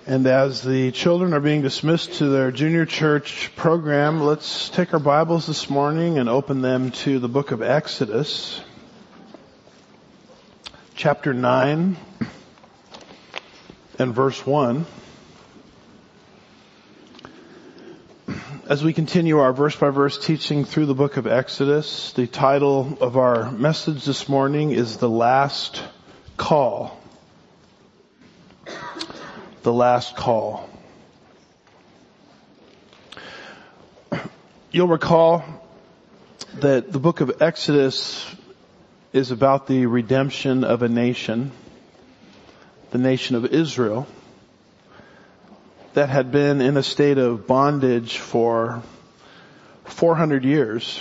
And as the children are being dismissed to their junior church program, let's take our Bibles this morning and open them to the book of Exodus, chapter 9 and verse 1. As we continue our verse-by-verse teaching through the book of Exodus, the title of our message this morning is The Last Call. The Last Call. You'll recall that the book of Exodus is about the redemption of a nation, the nation of Israel, that had been in a state of bondage for 400 years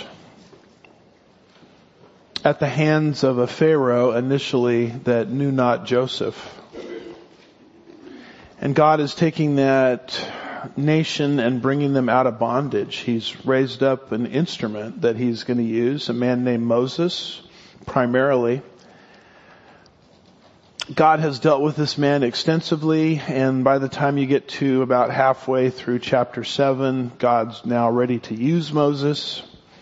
at the hands of a Pharaoh initially that knew not Joseph. And God is taking that nation and bringing them out of bondage. He's raised up an instrument that he's going to use, a man named Moses, primarily. God has dealt with this man extensively, and by the time you get to about halfway through chapter 7, God's now ready to use Moses.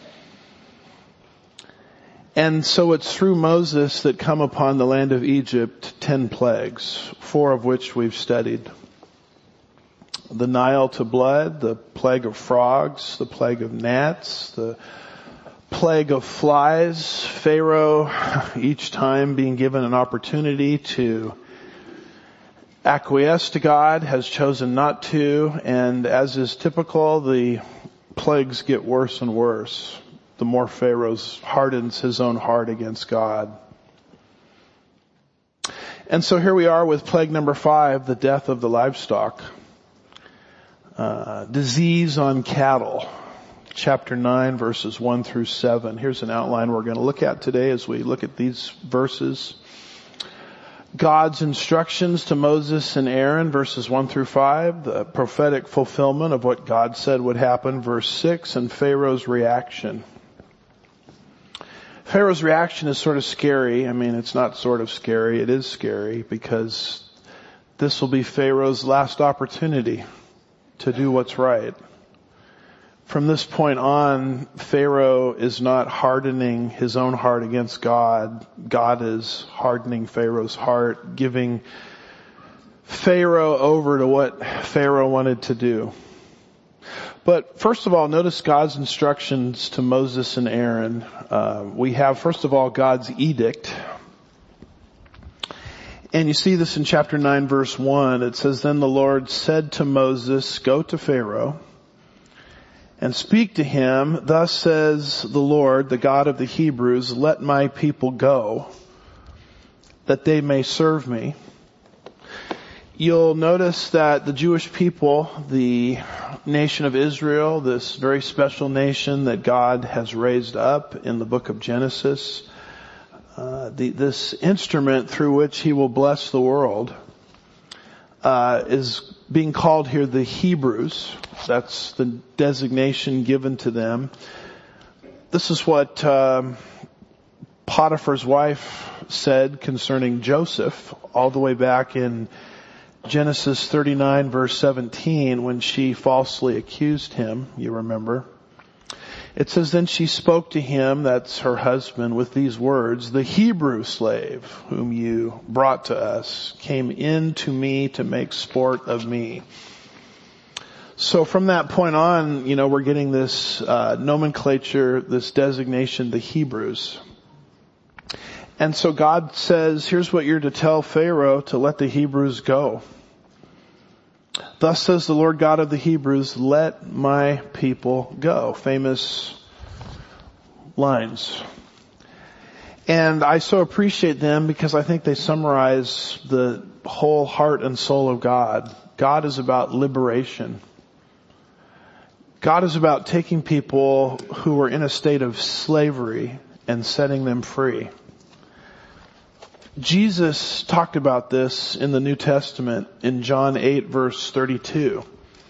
And so it's through Moses that come upon the land of Egypt 10 plagues, 4 of which we've studied. The Nile to blood, the plague of frogs, the plague of gnats, the plague of flies. Pharaoh, each time being given an opportunity to acquiesce to God, has chosen not to, and as is typical, the plagues get worse and worse the more Pharaoh hardens his own heart against God. And so here we are with plague number 5, the death of the livestock. Disease on cattle. Chapter 9, verses 1 through 7. Here's an outline we're going to look at today as we look at these verses. God's instructions to Moses and Aaron, verses 1 through 5. The prophetic fulfillment of what God said would happen, verse 6. And Pharaoh's reaction. Pharaoh's reaction is sort of scary. I mean, it's not sort of scary. It is scary because this will be Pharaoh's last opportunity to do what's right. From this point on, Pharaoh is not hardening his own heart against God. God is hardening Pharaoh's heart, giving Pharaoh over to what Pharaoh wanted to do. But first of all, notice God's instructions to Moses and Aaron. We have, first of all, God's edict. And you see this in chapter 9, verse 1. It says, Then the Lord said to Moses, Go to Pharaoh and speak to him. Thus says the Lord, the God of the Hebrews, Let my people go, that they may serve me. You'll notice that the Jewish people, the nation of Israel, this very special nation that God has raised up in the book of Genesis, this instrument through which he will bless the world, is being called here the Hebrews. That's the designation given to them. This is what Potiphar's wife said concerning Joseph all the way back in Genesis 39 verse 17 when she falsely accused him, you remember. It says, Then she spoke to him, that's her husband, with these words, The Hebrew slave whom you brought to us came in to me to make sport of me. So from that point on, we're getting this nomenclature, this designation, the Hebrews. And so God says, here's what you're to tell Pharaoh to let the Hebrews go. Thus says the Lord God of the Hebrews, Let my people go. Famous lines. And I so appreciate them because I think they summarize the whole heart and soul of God. God is about liberation. God is about taking people who are in a state of slavery and setting them free. Jesus talked about this in the New Testament in John 8 verse 32.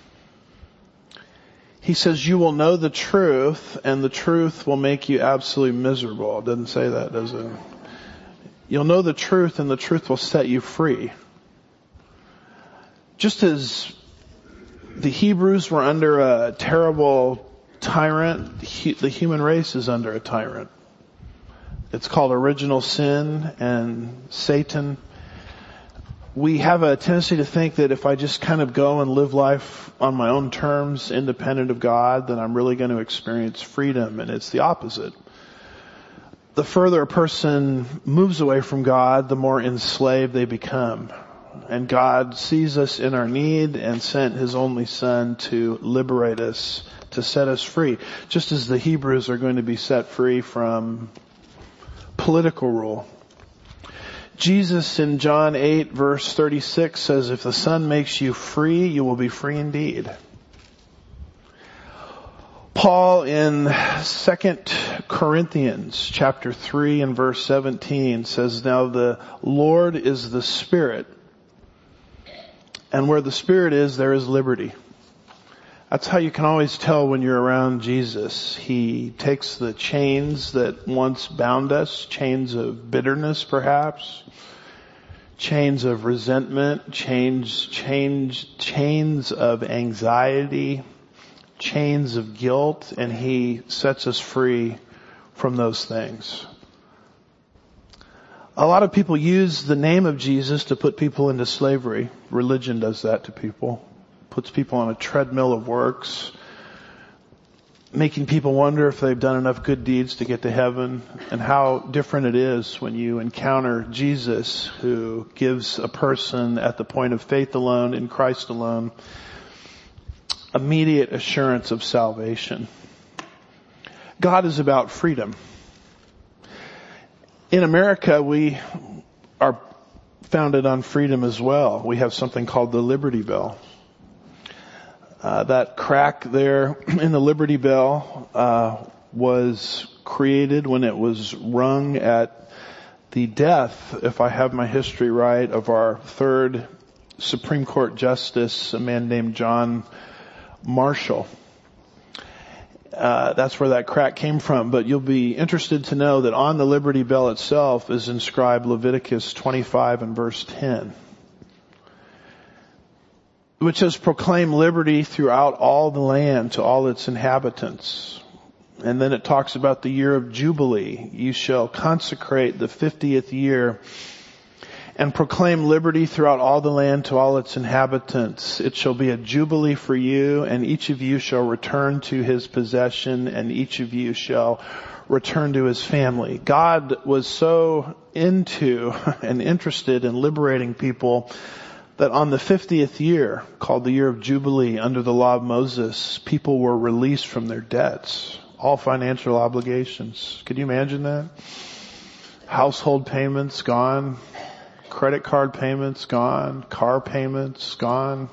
He says, you will know the truth and the truth will make you absolutely miserable. It doesn't say that, does it? You'll know the truth and the truth will set you free. Just as the Hebrews were under a terrible tyrant, the human race is under a tyrant. It's called original sin and Satan. We have a tendency to think that if I just kind of go and live life on my own terms, independent of God, then I'm really going to experience freedom, and it's the opposite. The further a person moves away from God, the more enslaved they become. And God sees us in our need and sent His only Son to liberate us, to set us free. Just as the Hebrews are going to be set free from political rule. Jesus in John 8 verse 36 says, if the Son makes you free, you will be free indeed. Paul in 2 Corinthians chapter 3 and verse 17 says, now the Lord is the Spirit, and where the Spirit is, there is liberty. That's how you can always tell when you're around Jesus. He takes the chains that once bound us, chains of bitterness perhaps, chains of resentment, chains of anxiety, chains of guilt, and He sets us free from those things. A lot of people use the name of Jesus to put people into slavery. Religion does that to people. Puts people on a treadmill of works, making people wonder if they've done enough good deeds to get to heaven, and how different it is when you encounter Jesus, who gives a person at the point of faith alone, in Christ alone, immediate assurance of salvation. God is about freedom. In America, we are founded on freedom as well. We have something called the Liberty Bell. That crack there in the Liberty Bell was created when it was rung at the death, if I have my history right, of our third Supreme Court Justice, a man named John Marshall. That's where that crack came from. But you'll be interested to know that on the Liberty Bell itself is inscribed Leviticus 25 and verse 10. Which says, proclaim liberty throughout all the land to all its inhabitants. And then it talks about the year of Jubilee. You shall consecrate the 50th year and proclaim liberty throughout all the land to all its inhabitants. It shall be a jubilee for you, and each of you shall return to his possession, and each of you shall return to his family. God was so into and interested in liberating people that on the 50th year, called the year of Jubilee, under the law of Moses, people were released from their debts, all financial obligations. Could you imagine that? Household payments gone, credit card payments gone, car payments gone.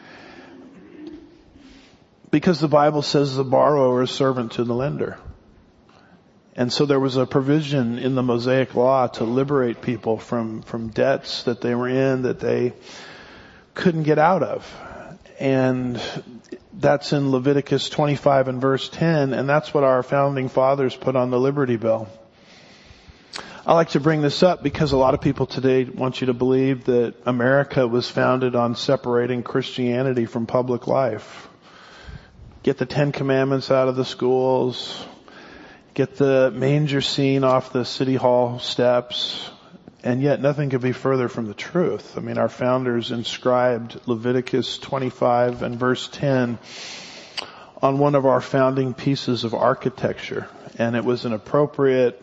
Because the Bible says the borrower is servant to the lender. And so there was a provision in the Mosaic law to liberate people from debts that they were in, that they couldn't get out of. And that's in Leviticus 25 and verse 10, and that's what our founding fathers put on the Liberty Bell. I like to bring this up because a lot of people today want you to believe that America was founded on separating Christianity from public life. Get the 10 Commandments out of the schools, get the manger scene off the city hall steps, and yet nothing could be further from the truth. I mean, our founders inscribed Leviticus 25 and verse 10 on one of our founding pieces of architecture. And it was an appropriate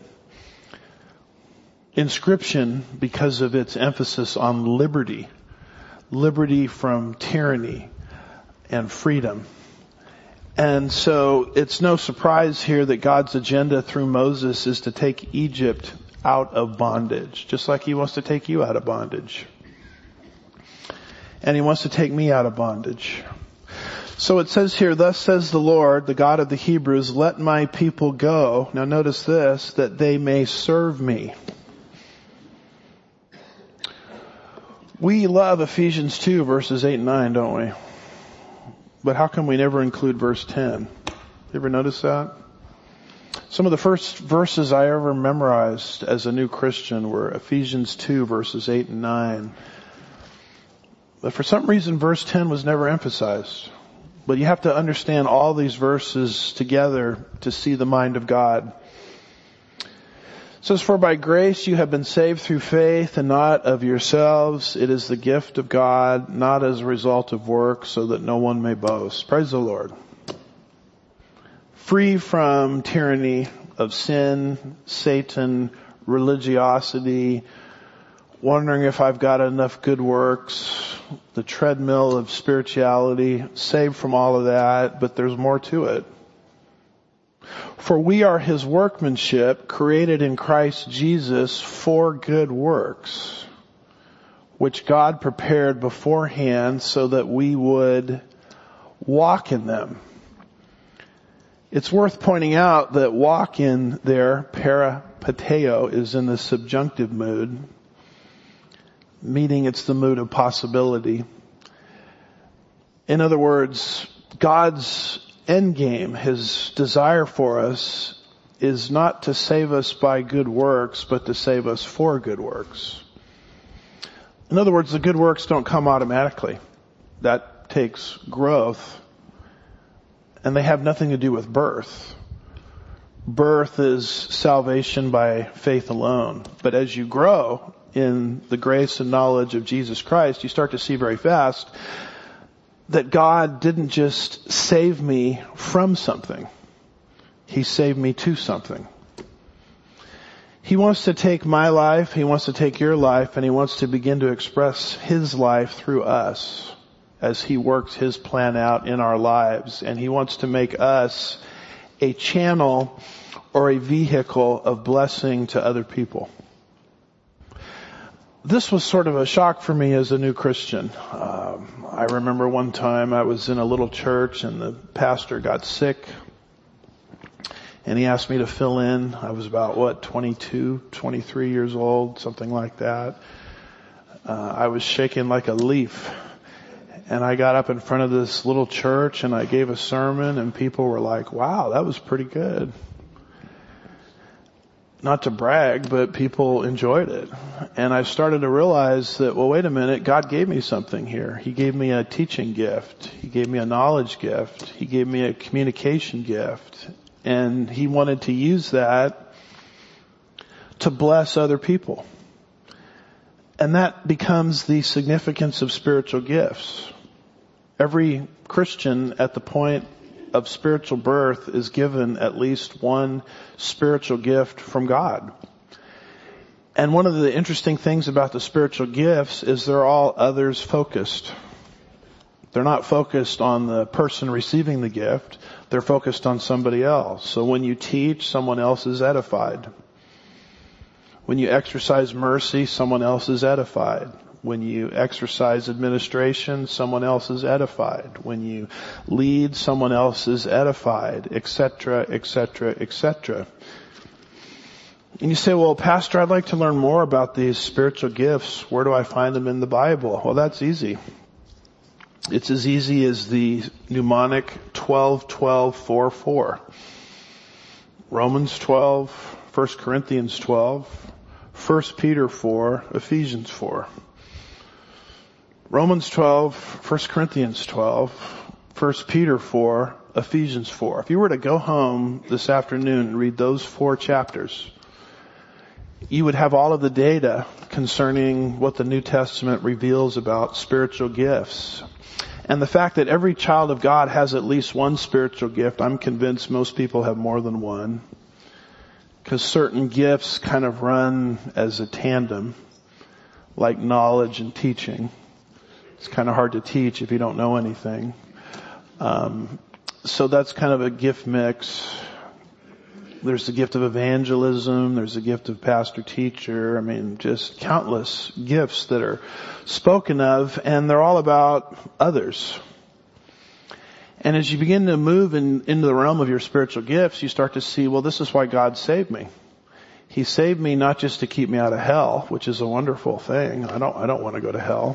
inscription because of its emphasis on liberty. Liberty from tyranny and freedom. And so it's no surprise here that God's agenda through Moses is to take Egypt out of bondage, just like He wants to take you out of bondage. And He wants to take me out of bondage. So it says here, thus says the Lord, the God of the Hebrews, let my people go. Now notice this, that they may serve me. We love Ephesians 2 verses 8 and 9, don't we? But how come we never include verse 10? You ever notice that? Some of the first verses I ever memorized as a new Christian were Ephesians 2 verses 8 and 9. But for some reason, verse 10 was never emphasized. But you have to understand all these verses together to see the mind of God. It says, for by grace you have been saved through faith, and not of yourselves. It is the gift of God, not as a result of works, so that no one may boast. Praise the Lord. Free from tyranny of sin, Satan, religiosity, wondering if I've got enough good works, the treadmill of spirituality, saved from all of that, but there's more to it. For we are His workmanship, created in Christ Jesus for good works, which God prepared beforehand so that we would walk in them. It's worth pointing out that walk in there, peripateo, is in the subjunctive mood, meaning it's the mood of possibility. In other words, God's end game, His desire for us, is not to save us by good works, but to save us for good works. In other words, the good works don't come automatically. That takes growth. And they have nothing to do with birth. Birth is salvation by faith alone. But as you grow in the grace and knowledge of Jesus Christ, you start to see very fast that God didn't just save me from something. He saved me to something. He wants to take my life, He wants to take your life, and He wants to begin to express His life through us as He works His plan out in our lives. And He wants to make us a channel or a vehicle of blessing to other people. This was sort of a shock for me as a new Christian. I remember one time I was in a little church and the pastor got sick and he asked me to fill in. I was about, 22, 23 years old, something like that. I was shaking like a leaf. And I got up in front of this little church and I gave a sermon and people were like, wow, that was pretty good. Not to brag, but people enjoyed it. And I started to realize that, well, wait a minute, God gave me something here. He gave me a teaching gift. He gave me a knowledge gift. He gave me a communication gift. And He wanted to use that to bless other people. And that becomes the significance of spiritual gifts. Every Christian at the point of spiritual birth is given at least one spiritual gift from God. And one of the interesting things about the spiritual gifts is they're all others focused. They're not focused on the person receiving the gift. They're focused on somebody else. So when you teach, someone else is edified. When you exercise mercy, someone else is edified. When you exercise administration, someone else is edified. When you lead, someone else is edified, etc., etc., etc. And you say, well, Pastor, I'd like to learn more about these spiritual gifts. Where do I find them in the Bible? Well, that's easy. It's as easy as the mnemonic 12-12-4-4. Romans 12, 1 Corinthians 12, 1 Peter 4, Ephesians 4. Romans 12, 1 Corinthians 12, 1 Peter 4, Ephesians 4. If you were to go home this afternoon and read those 4 chapters, you would have all of the data concerning what the New Testament reveals about spiritual gifts. And the fact that every child of God has at least one spiritual gift, I'm convinced most people have more than one. Because certain gifts kind of run as a tandem, like knowledge and teaching. It's kind of hard to teach if you don't know anything. So that's kind of a gift mix. There's the gift of evangelism. There's the gift of pastor-teacher. I mean, just countless gifts that are spoken of, and they're all about others. And as you begin to move into the realm of your spiritual gifts, you start to see, well, this is why God saved me. He saved me not just to keep me out of hell, which is a wonderful thing. I don't want to go to hell.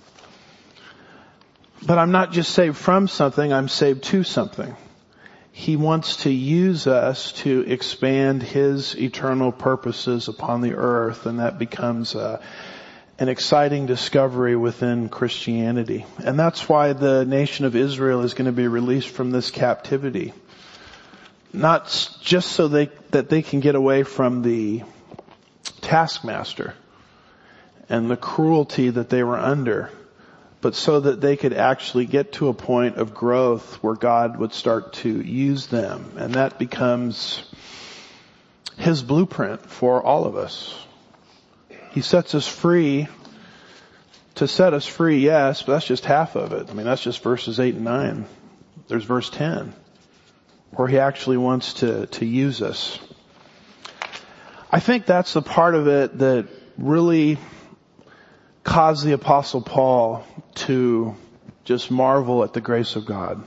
But I'm not just saved from something, I'm saved to something. He wants to use us to expand His eternal purposes upon the earth, and that becomes an exciting discovery within Christianity. And that's why the nation of Israel is going to be released from this captivity. Not just so that they can get away from the taskmaster and the cruelty that they were under, but so that they could actually get to a point of growth where God would start to use them. And that becomes His blueprint for all of us. He sets us free to set us free, yes, but that's just half of it. I mean, that's just verses 8 and 9. There's verse 10, where He actually wants to use us. I think that's the part of it that really caused the Apostle Paul to just marvel at the grace of God.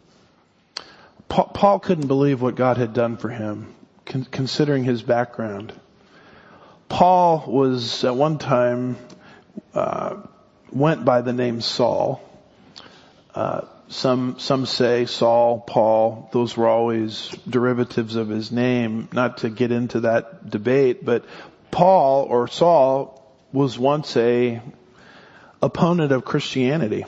Paul couldn't believe what God had done for him, considering his background. Paul was at one time went by the name Saul. Some say Saul, Paul. Those were always derivatives of his name. Not to get into that debate, but Paul or Saul was once a opponent of Christianity.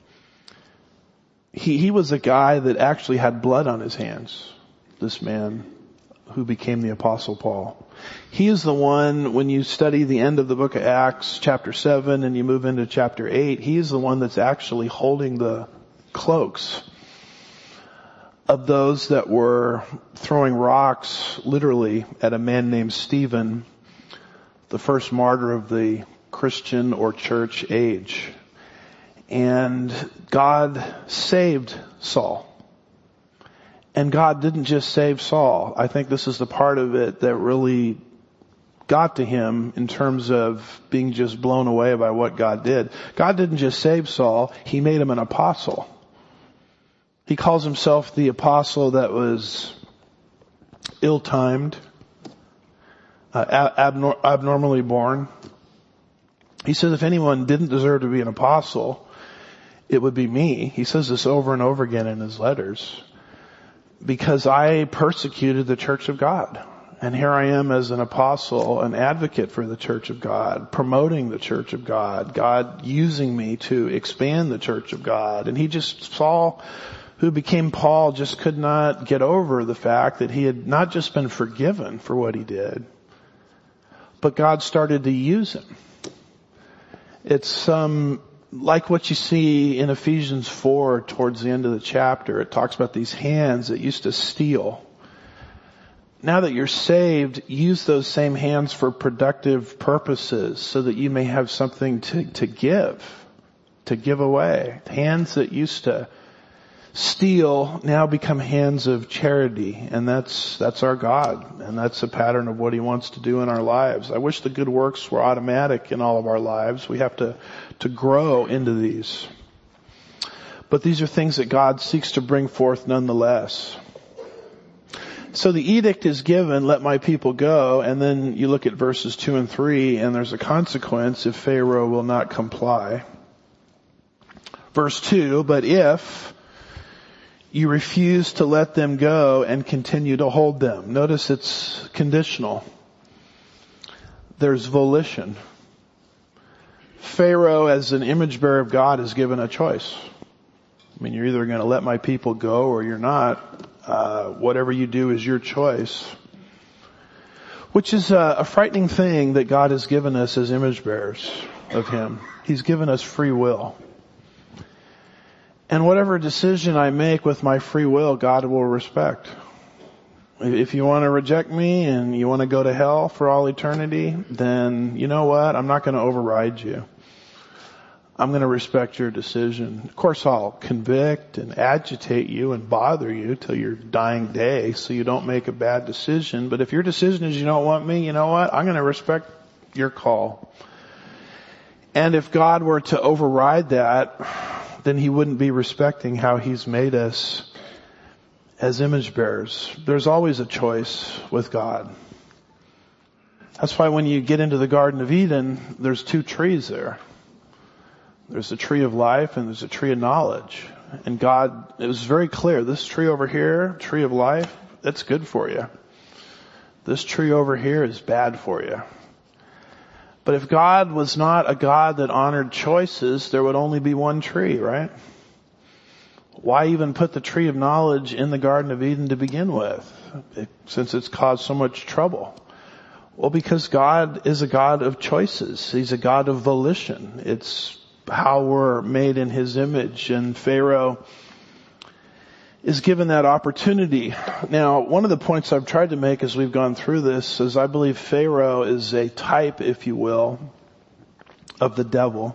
He was a guy that actually had blood on his hands. This man who became the Apostle Paul. He is the one, when you study the end of the book of Acts, chapter 7, and you move into chapter 8, he is the one that's actually holding the cloaks of those that were throwing rocks, literally, at a man named Stephen, the first martyr of the Christian or church age. And God saved Saul. And God didn't just save Saul. I think this is the part of it that really got to him in terms of being just blown away by what God did. God didn't just save Saul, He made him an apostle. He calls himself the apostle that was ill-timed, abnormally born. He says if anyone didn't deserve to be an apostle, it would be me. He says this over and over again in his letters. Because I persecuted the church of God. And here I am as an apostle, an advocate for the church of God, promoting the church of God, God using me to expand the church of God. And Saul, who became Paul, just could not get over the fact that he had not just been forgiven for what he did, but God started to use him. It's like what you see in Ephesians 4 towards the end of the chapter. It talks about these hands that used to steal. Now that you're saved, use those same hands for productive purposes so that you may have something to give away. Hands that used to steal now become hands of charity, and that's our God, and that's a pattern of what He wants to do in our lives. I wish the good works were automatic in all of our lives. We have to grow into these. But these are things that God seeks to bring forth nonetheless. So the edict is given, let my people go, and then you look at verses 2 and 3, and there's a consequence if Pharaoh will not comply. Verse 2, but if you refuse to let them go and continue to hold them. Notice it's conditional. There's volition. Pharaoh, as an image bearer of God, is given a choice. I mean, you're either going to let my people go or you're not. Whatever you do is your choice. Which is a frightening thing that God has given us as image bearers of Him. He's given us free will. And whatever decision I make with my free will, God will respect. If you want to reject me and you want to go to hell for all eternity, then you know what? I'm not going to override you. I'm going to respect your decision. Of course, I'll convict and agitate you and bother you till your dying day so you don't make a bad decision. But if your decision is you don't want me, you know what? I'm going to respect your call. And if God were to override that, then He wouldn't be respecting how He's made us as image bearers. There's always a choice with God. That's why when you get into the Garden of Eden, there's 2 trees there. There's a tree of life and there's a tree of knowledge. And God, it was very clear, this tree over here, tree of life, that's good for you. This tree over here is bad for you. But if God was not a God that honored choices, there would only be one tree, right? Why even put the tree of knowledge in the Garden of Eden to begin with, since it's caused so much trouble? Well, because God is a God of choices. He's a God of volition. It's how we're made in His image, and Pharaoh is given that opportunity. Now, one of the points I've tried to make as we've gone through this is I believe Pharaoh is a type, if you will, of the devil.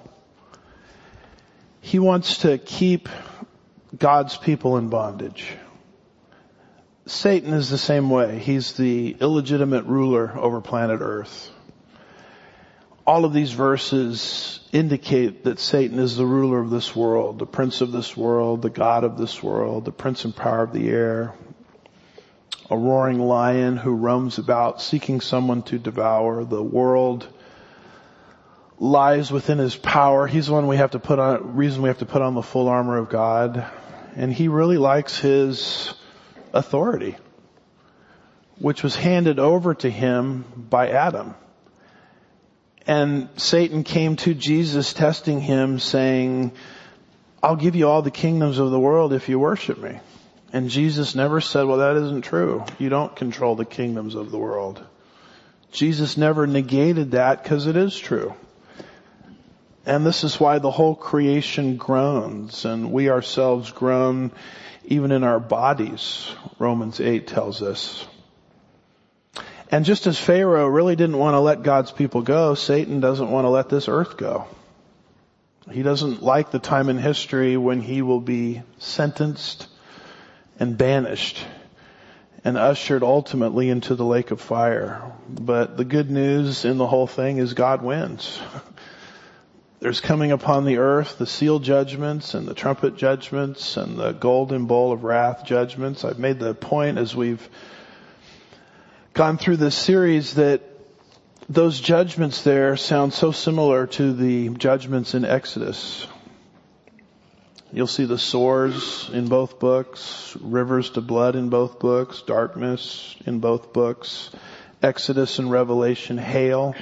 He wants to keep God's people in bondage. Satan is the same way. He's the illegitimate ruler over planet Earth. All of these verses indicate that Satan is the ruler of this world, the prince of this world, the god of this world, the prince and power of the air, a roaring lion who roams about seeking someone to devour. The world lies within his power. He's the one reason we have to put on the full armor of God. And he really likes his authority, which was handed over to him by Adam. And Satan came to Jesus testing him, saying, I'll give you all the kingdoms of the world if you worship me. And Jesus never said, well, that isn't true. You don't control the kingdoms of the world. Jesus never negated that, because it is true. And this is why the whole creation groans, and we ourselves groan even in our bodies, Romans 8 tells us. And just as Pharaoh really didn't want to let God's people go, Satan doesn't want to let this earth go. He doesn't like the time in history when he will be sentenced and banished and ushered ultimately into the lake of fire. But the good news in the whole thing is God wins. There's coming upon the earth the seal judgments and the trumpet judgments and the golden bowl of wrath judgments. I've made the point as we've gone through this series that those judgments there sound so similar to the judgments in Exodus. You'll see the sores in both books, rivers to blood in both books, darkness in both books, Exodus and Revelation, hail,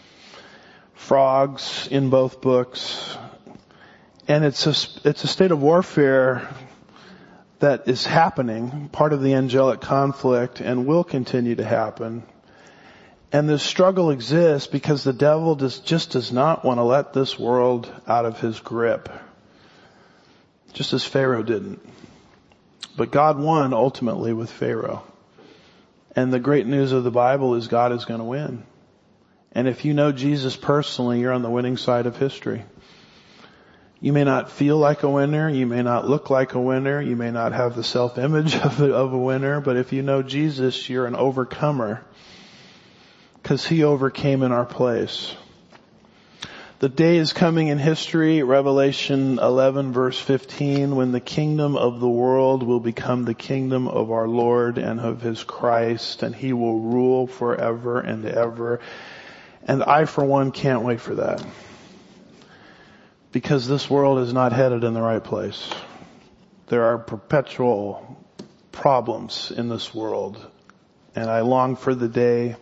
frogs in both books. And it's a state of warfare that is happening, part of the angelic conflict, and will continue to happen. And this struggle exists because the devil just does not want to let this world out of his grip, just as Pharaoh didn't. But God won ultimately with Pharaoh. And the great news of the Bible is God is going to win. And if you know Jesus personally, you're on the winning side of history. You may not feel like a winner. You may not look like a winner. You may not have the self-image of a winner. But if you know Jesus, you're an overcomer, because He overcame in our place. The day is coming in history, Revelation 11 verse 15, when the kingdom of the world will become the kingdom of our Lord and of His Christ, and He will rule forever and ever. And I, for one, can't wait for that. Because this world is not headed in the right place. There are perpetual problems in this world. And I long for the day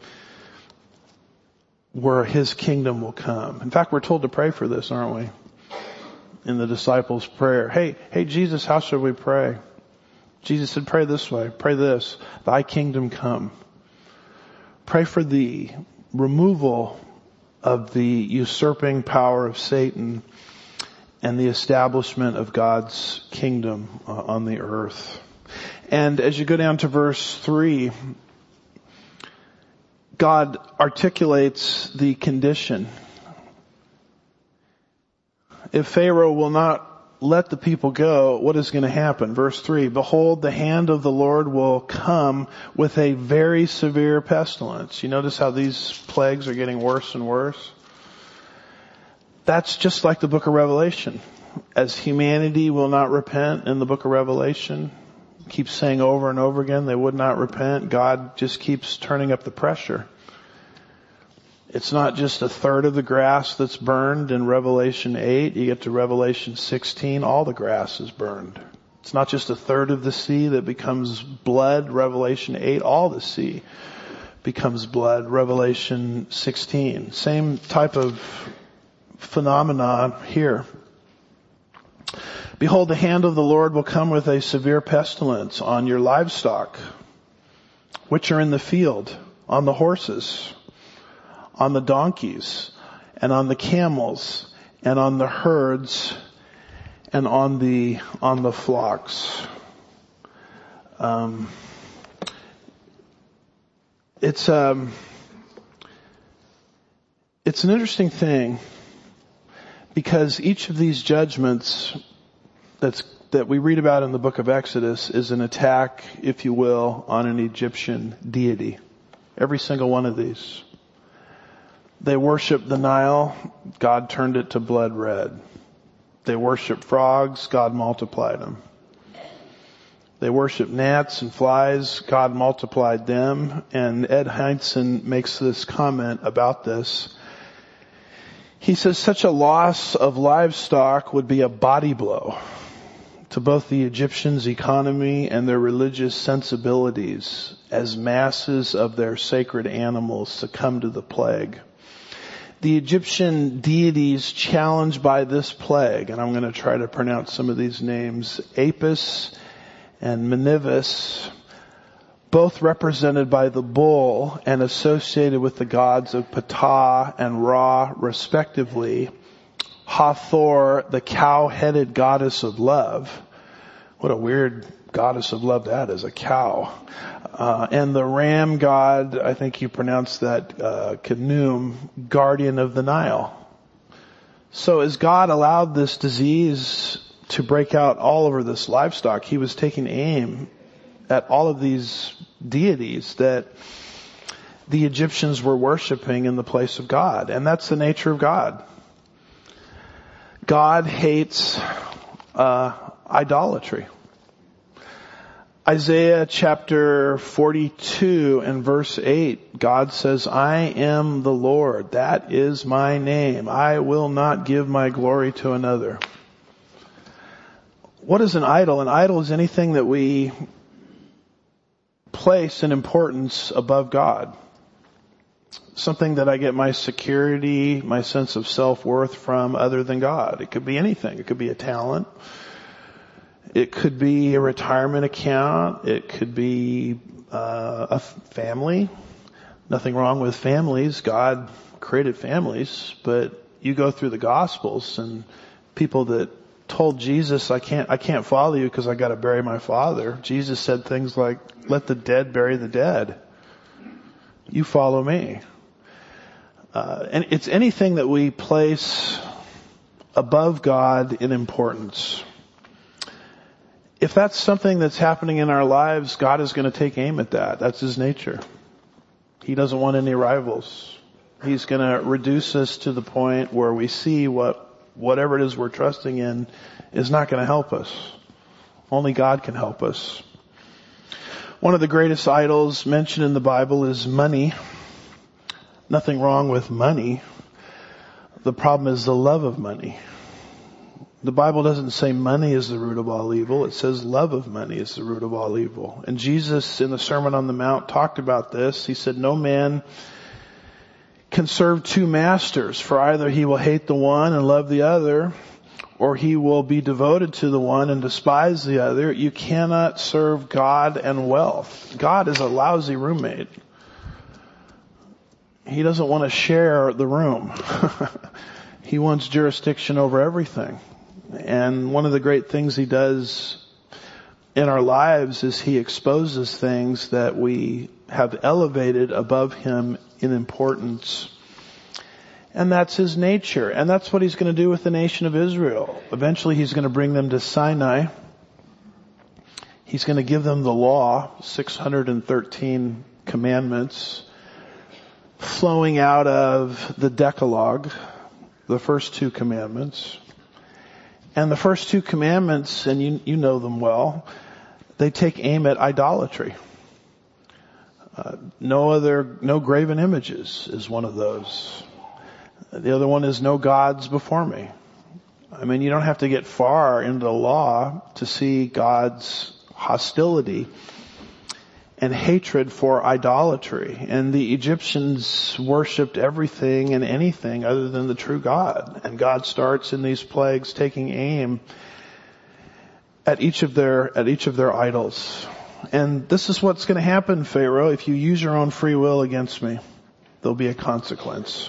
where His kingdom will come. In fact, we're told to pray for this, aren't we? In the disciples' prayer. Hey, Jesus, how should we pray? Jesus said, pray this way. Pray this. Thy kingdom come. Pray for the removal of the usurping power of Satan and the establishment of God's kingdom on the earth. And as you go down to verse 3, God articulates the condition. If Pharaoh will not let the people go, what is going to happen? Verse 3, behold, the hand of the Lord will come with a very severe pestilence. You notice how these plagues are getting worse and worse? That's just like the book of Revelation. As humanity will not repent in the book of Revelation, keeps saying over and over again they would not repent, God just keeps turning up the pressure. It's not just a third of the grass that's burned in Revelation 8. You get to Revelation 16, all the grass is burned. It's not just a third of the sea that becomes blood, Revelation 8, all the sea becomes blood. Revelation 16. Same type of phenomenon here. Behold, the hand of the Lord will come with a severe pestilence on your livestock, which are in the field, on the horses, on the donkeys, and on the camels, and on the herds, and on the flocks. It's an interesting thing, because each of these judgments that we read about in the book of Exodus is an attack, if you will, on an Egyptian deity. Every single one of these. They worshiped the Nile, God turned it to blood red. They worshiped frogs, God multiplied them. They worshiped gnats and flies, God multiplied them. And Ed Heinzen makes this comment about this. He says, such a loss of livestock would be a body blow to both the Egyptians' economy and their religious sensibilities as masses of their sacred animals succumb to the plague. The Egyptian deities challenged by this plague, and I'm going to try to pronounce some of these names, Apis and Menivis, both represented by the bull and associated with the gods of Ptah and Ra, respectively. Hathor, the cow-headed goddess of love. What a weird goddess of love that is, a cow. And the ram god, I think you pronounce that, Khnum, guardian of the Nile. So as God allowed this disease to break out all over this livestock, he was taking aim at all of these deities that the Egyptians were worshiping in the place of God. And that's the nature of God. God hates idolatry. Isaiah chapter 42 and verse 8, God says, I am the Lord. That is my name. I will not give my glory to another. What is an idol? An idol is anything that we place in importance above God. Something that I get my security, my sense of self-worth from other than God. It could be anything. It could be a talent. It could be a retirement account. It could be a family. Nothing wrong with families. God created families, but you go through the Gospels and people that told Jesus, I can't follow you because I got to bury my father. Jesus said things like, let the dead bury the dead. You follow me. And it's anything that we place above God in importance. If that's something that's happening in our lives, God is going to take aim at that. That's his nature. He doesn't want any rivals. He's going to reduce us to the point where we see whatever it is we're trusting in is not going to help us. Only God can help us. One of the greatest idols mentioned in the Bible is money. Nothing wrong with money. The problem is the love of money. The Bible doesn't say money is the root of all evil. It says love of money is the root of all evil. And Jesus in the Sermon on the Mount talked about this. He said, no man can serve two masters, for either he will hate the one and love the other, or he will be devoted to the one and despise the other. You cannot serve God and wealth. God is a lousy roommate. He doesn't want to share the room. He wants jurisdiction over everything. And one of the great things he does in our lives is he exposes things that we have elevated above him in importance. And that's his nature. And that's what he's going to do with the nation of Israel. Eventually he's going to bring them to Sinai. He's going to give them the law, 613 commandments, flowing out of the Decalogue, the first two commandments. And the first two commandments, and you know them well, they take aim at idolatry. No graven images is one of those. The other one is no gods before me. I mean, you don't have to get far into the law to see God's hostility. and hatred for idolatry. And the Egyptians worshipped everything and anything other than the true God. And God starts in these plagues taking aim at each of their idols. And this is what's going to happen, Pharaoh. If you use your own free will against me, there'll be a consequence.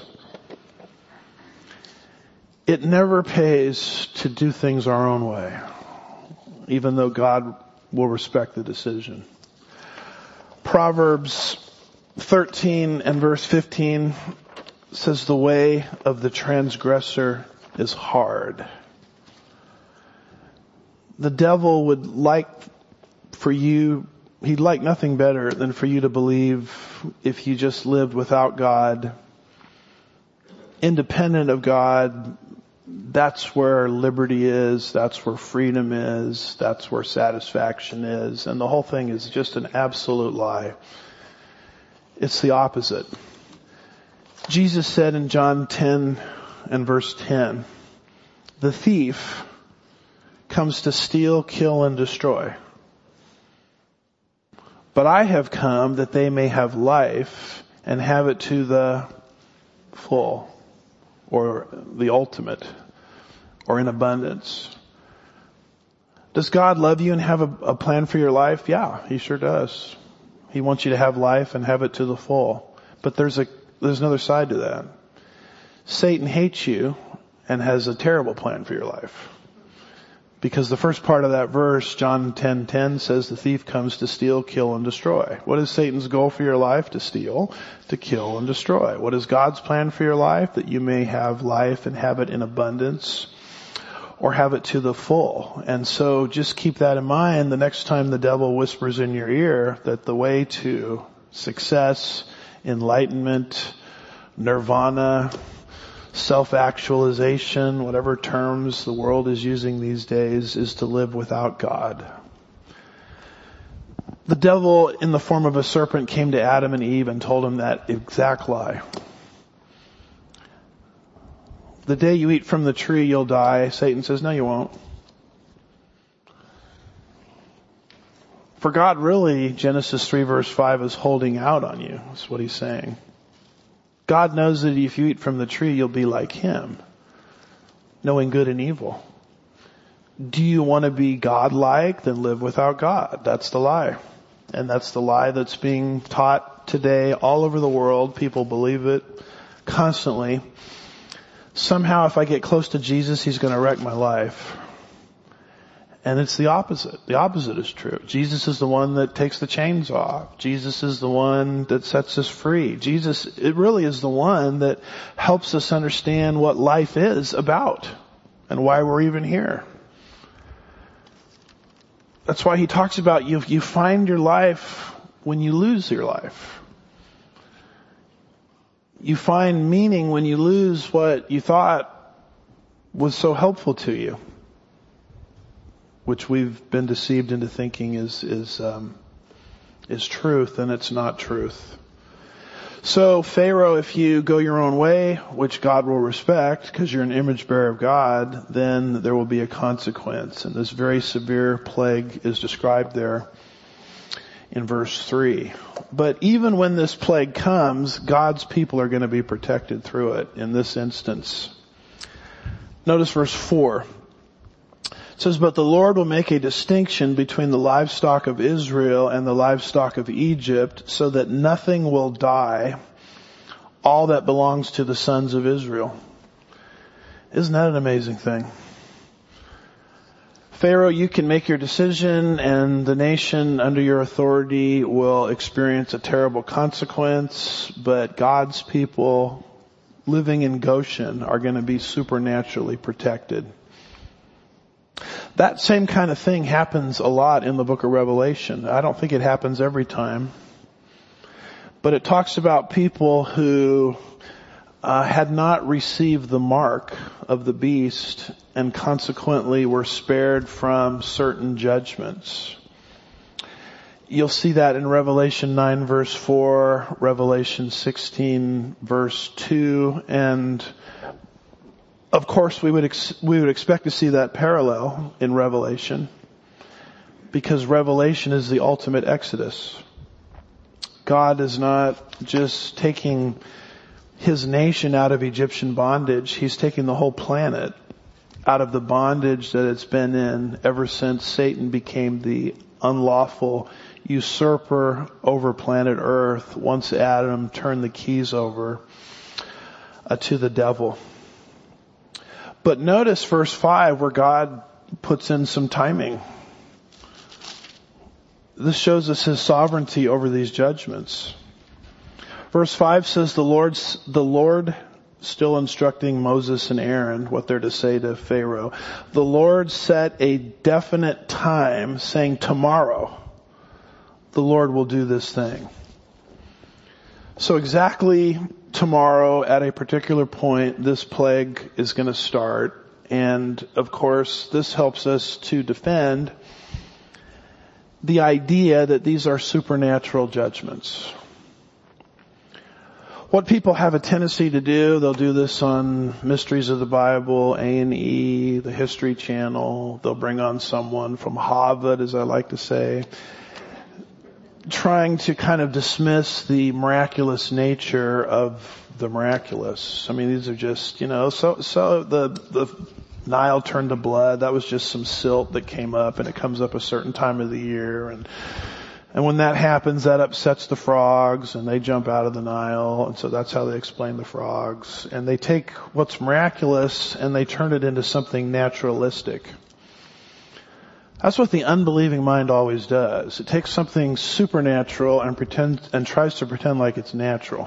It never pays to do things our own way, even though God will respect the decision. Proverbs 13 and verse 15 says, the way of the transgressor is hard. The devil would like for you, he'd like nothing better than for you to believe if you just lived without God, independent of God, that's where liberty is, that's where freedom is, that's where satisfaction is. And the whole thing is just an absolute lie. It's the opposite. Jesus said in John 10 and verse 10, the thief comes to steal, kill, and destroy. But I have come that they may have life and have it to the full, or the ultimate, or in abundance. Does God love you and have a plan for your life? Yeah, He sure does. He wants you to have life and have it to the full. But there's another side to that. Satan hates you and has a terrible plan for your life. Because the first part of that verse, John 10:10, says the thief comes to steal, kill, and destroy. What is Satan's goal for your life? To steal, to kill, and destroy. What is God's plan for your life? That you may have life and have it in abundance, or have it to the full. And so just keep that in mind the next time the devil whispers in your ear that the way to success, enlightenment, nirvana, self-actualization, whatever terms the world is using these days, is to live without God. The devil in the form of a serpent came to Adam and Eve and told them that exact lie. The day you eat from the tree, you'll die. Satan says, no, you won't. For God really, Genesis 3 verse 5, is holding out on you. That's what He's saying. God knows that if you eat from the tree, you'll be like Him, knowing good and evil. Do you want to be God-like? Then live without God. That's the lie. And that's the lie that's being taught today all over the world. People believe it constantly. Somehow if I get close to Jesus, He's going to wreck my life. And it's the opposite. The opposite is true. Jesus is the one that takes the chains off. Jesus is the one that sets us free. Jesus, it really is the one that helps us understand what life is about and why we're even here. That's why He talks about you find your life when you lose your life. You find meaning when you lose what you thought was so helpful to you, which we've been deceived into thinking is truth, and it's not truth. So Pharaoh, if you go your own way, which God will respect because you're an image bearer of God, then there will be a consequence. And this very severe plague is described there in verse 3. But even when this plague comes, God's people are going to be protected through it in this instance. Notice verse 4. It says, but the Lord will make a distinction between the livestock of Israel and the livestock of Egypt, so that nothing will die, all that belongs to the sons of Israel. Isn't that an amazing thing? Pharaoh, you can make your decision, and the nation under your authority will experience a terrible consequence, but God's people living in Goshen are going to be supernaturally protected. That same kind of thing happens a lot in the book of Revelation. I don't think it happens every time. But it talks about people who had not received the mark of the beast and consequently were spared from certain judgments. You'll see that in Revelation 9 verse 4, Revelation 16 verse 2, and of course, we would expect to see that parallel in Revelation, because Revelation is the ultimate Exodus. God is not just taking his nation out of Egyptian bondage. He's taking the whole planet out of the bondage that it's been in ever since Satan became the unlawful usurper over planet Earth once Adam turned the keys over to the devil. But notice verse 5 where God puts in some timing. This shows us his sovereignty over these judgments. Verse 5 says the Lord, still instructing Moses and Aaron what they're to say to Pharaoh. The Lord set a definite time, saying tomorrow the Lord will do this thing. So exactly tomorrow at a particular point, this plague is going to start. And of course, this helps us to defend the idea that these are supernatural judgments. What people have a tendency to do, they'll do this on Mysteries of the Bible, A&E, the History Channel. They'll bring on someone from Harvard, as I like to say, trying to kind of dismiss the miraculous nature of the miraculous. I mean, these are just, so the Nile turned to blood. That was just some silt that came up, and it comes up a certain time of the year, and when that happens, that upsets the frogs, and they jump out of the Nile, and so that's how they explain the frogs. And they take what's miraculous and they turn it into something naturalistic. That's what the unbelieving mind always does. It takes something supernatural and tries to pretend like it's natural.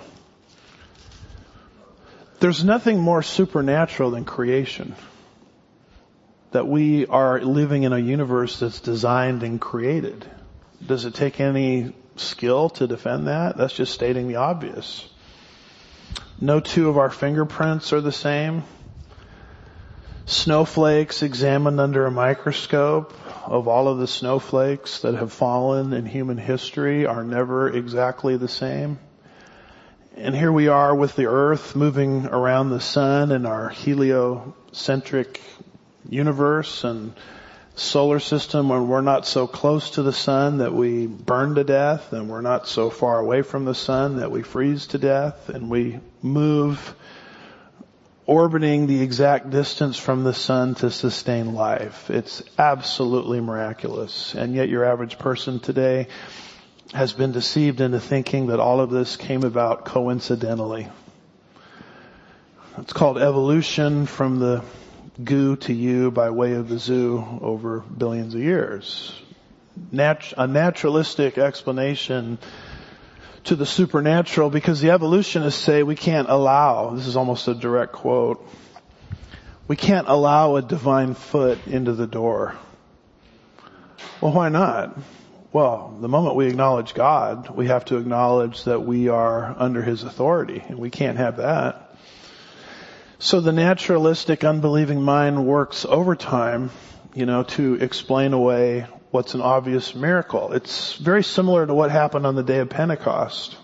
There's nothing more supernatural than creation. That we are living in a universe that's designed and created. Does it take any skill to defend that? That's just stating the obvious. No two of our fingerprints are the same. Snowflakes examined under a microscope, of all of the snowflakes that have fallen in human history, are never exactly the same. And here we are with the earth moving around the sun in our heliocentric universe and solar system, where we're not so close to the sun that we burn to death, and we're not so far away from the sun that we freeze to death, and we move orbiting the exact distance from the sun to sustain life. It's absolutely miraculous. And yet your average person today has been deceived into thinking that all of this came about coincidentally. It's called evolution, from the goo to you by way of the zoo over billions of years. A naturalistic explanation to the supernatural, because the evolutionists say we can't allow, this is almost a direct quote, we can't allow a divine foot into the door. Well, why not? Well, the moment we acknowledge God, we have to acknowledge that we are under his authority, and we can't have that. So the naturalistic, unbelieving mind works overtime, to explain away what's an obvious miracle. It's very similar to what happened on the day of Pentecost.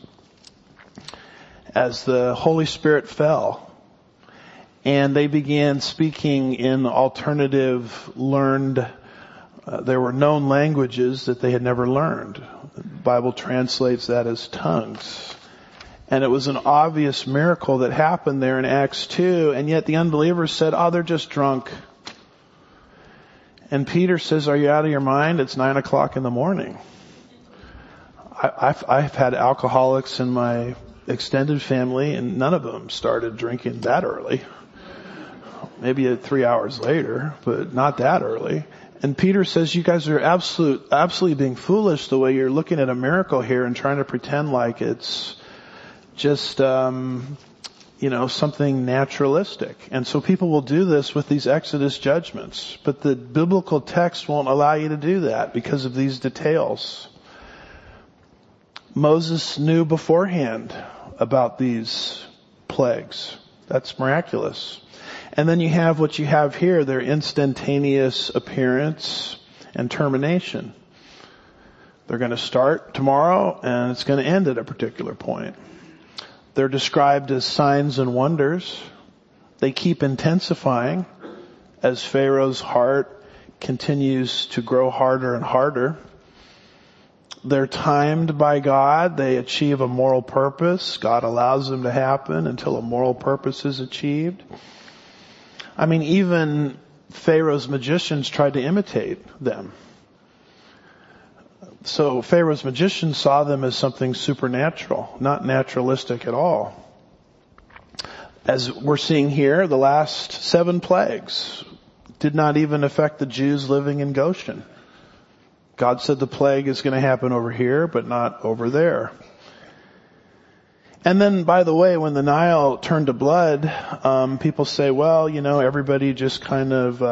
As the Holy Spirit fell, and they began speaking in alternative there were known languages that they had never learned. The Bible translates that as tongues. And it was an obvious miracle that happened there in Acts 2, and yet the unbelievers said, they're just drunk. And Peter says, are you out of your mind? It's 9:00 in the morning. I've had alcoholics in my extended family, and none of them started drinking that early. Maybe 3 hours later, but not that early. And Peter says, you guys are absolutely being foolish the way you're looking at a miracle here and trying to pretend like it's just, something naturalistic. And so people will do this with these Exodus judgments. But the biblical text won't allow you to do that because of these details. Moses knew beforehand about these plagues. That's miraculous. And then you have what you have here, their instantaneous appearance and termination. They're going to start tomorrow, and it's going to end at a particular point. They're described as signs and wonders. They keep intensifying as Pharaoh's heart continues to grow harder and harder. They're timed by God. They achieve a moral purpose. God allows them to happen until a moral purpose is achieved. I mean, even Pharaoh's magicians tried to imitate them. So Pharaoh's magicians saw them as something supernatural, not naturalistic at all. As we're seeing here, the last 7 plagues did not even affect the Jews living in Goshen. God said the plague is going to happen over here, but not over there. And then, by the way, when the Nile turned to blood, people say, well, everybody just kind of,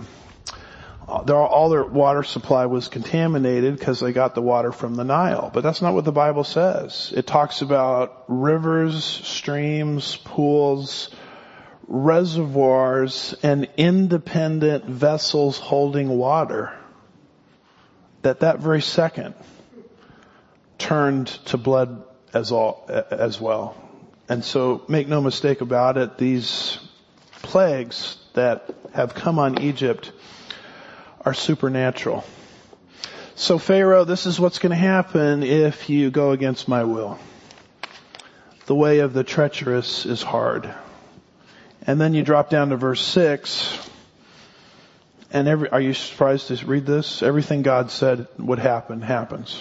all their water supply was contaminated because they got the water from the Nile. But that's not what the Bible says. It talks about rivers, streams, pools, reservoirs, and independent vessels holding water. That very second turned to blood as well. And so make no mistake about it, these plagues that have come on Egypt are supernatural. So Pharaoh, this is what's going to happen if you go against my will. The way of the treacherous is hard. And then you drop down to verse 6. And are you surprised to read this? Everything God said would happen, happens.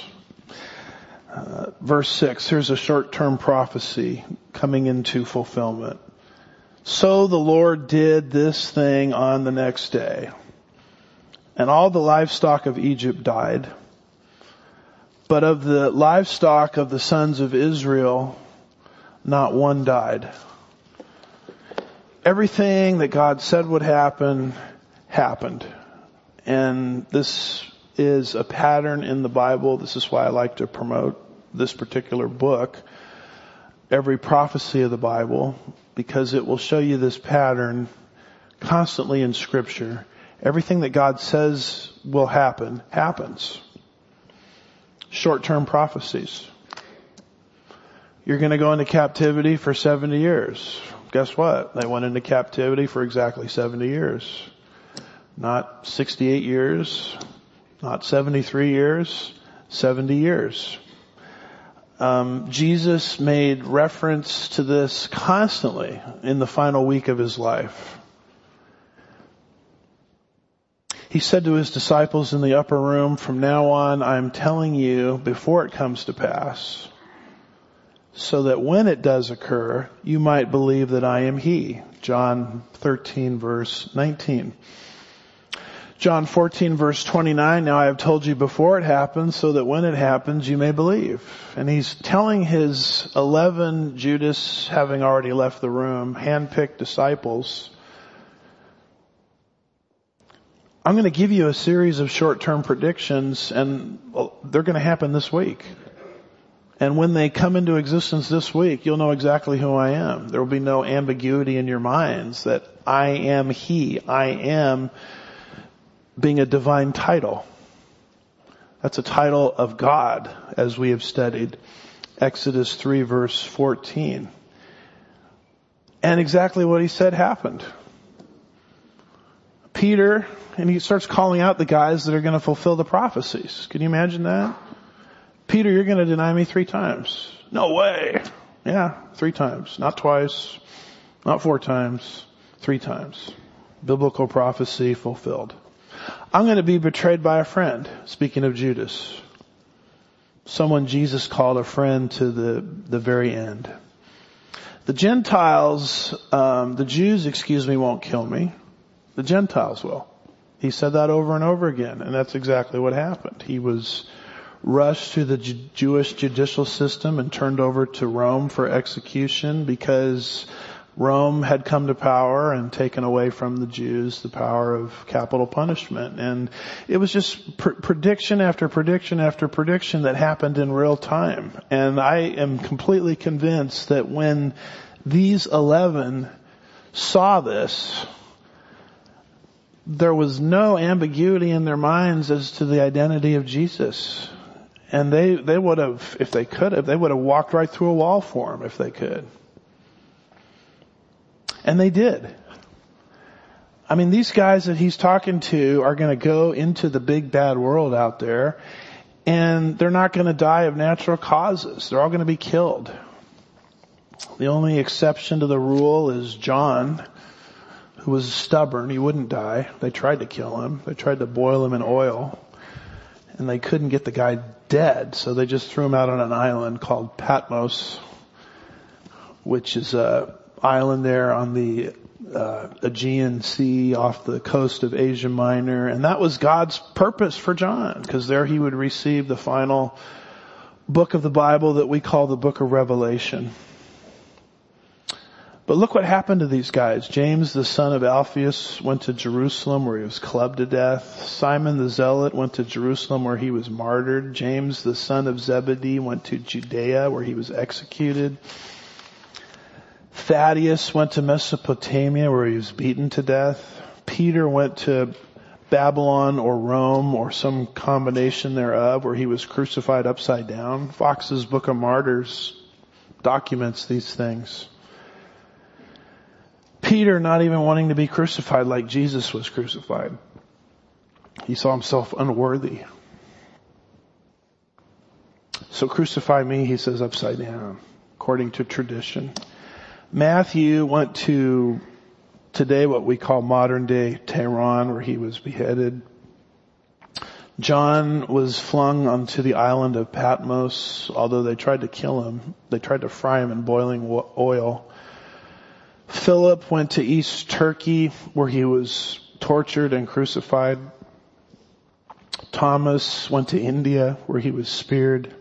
Verse 6, here's a short-term prophecy coming into fulfillment. So the Lord did this thing on the next day. And all the livestock of Egypt died. But of the livestock of the sons of Israel, not one died. Everything that God said would happen, happened. And this is a pattern in the Bible. This is why I like to promote this particular book, every prophecy of the Bible, because it will show you this pattern constantly in Scripture. Everything that God says will happen, happens. Short-term prophecies. You're going to go into captivity for 70 years. Guess what? They went into captivity for exactly 70 years. Not 68 years, not 73 years, 70 years. Jesus made reference to this constantly in the final week of his life. He said to his disciples in the upper room, from now on, I'm telling you before it comes to pass, so that when it does occur, you might believe that I am he. John 13 verse 19. John 14 verse 29, now I have told you before it happens, so that when it happens, you may believe. And he's telling his 11, Judas having already left the room, handpicked disciples, I'm going to give you a series of short-term predictions, and they're going to happen this week. And when they come into existence this week, you'll know exactly who I am. There will be no ambiguity in your minds that I am he. I am being a divine title. That's a title of God, as we have studied Exodus 3 verse 14. And exactly what he said happened. Peter, and he starts calling out the guys that are going to fulfill the prophecies. Can you imagine that? Peter, you're going to deny me 3 times. No way. Yeah, 3 times. Not twice. Not 4 times. 3 times. Biblical prophecy fulfilled. I'm going to be betrayed by a friend. Speaking of Judas. Someone Jesus called a friend to the very end. The Gentiles, the Jews, won't kill me. The Gentiles will. He said that over and over again, and that's exactly what happened. He was rushed through the Jewish judicial system and turned over to Rome for execution because Rome had come to power and taken away from the Jews the power of capital punishment. And it was just prediction after prediction after prediction that happened in real time. And I am completely convinced that when these 11 saw this, there was no ambiguity in their minds as to the identity of Jesus. And they would have, if they could have, they would have walked right through a wall for him if they could. And they did. I mean, these guys that he's talking to are going to go into the big bad world out there, And they're not going to die of natural causes. They're all going to be killed. The only exception to the rule is John, who was stubborn. He wouldn't die. They tried to kill him. They tried to boil him in oil. And they couldn't get the guy dead. So they just threw him out on an island called Patmos, which is a island there on the Aegean Sea off the coast of Asia Minor. And that was God's purpose for John, because there he would receive the final book of the Bible that we call the book of Revelation. But look what happened to these guys. James, the son of Alphaeus, went to Jerusalem where he was clubbed to death. Simon the Zealot went to Jerusalem where he was martyred. James, the son of Zebedee, went to Judea where he was executed. Thaddeus went to Mesopotamia where he was beaten to death. Peter went to Babylon or Rome or some combination thereof where he was crucified upside down. Fox's Book of Martyrs documents these things. Peter not even wanting to be crucified like Jesus was crucified. He saw himself unworthy. So crucify me, he says, upside down, according to tradition. Matthew went to today what we call modern day Tehran, where he was beheaded. John was flung onto the island of Patmos, although they tried to kill him. They tried to fry him in boiling oil. Philip went to East Turkey, where he was tortured and crucified. Thomas went to India, where he was speared.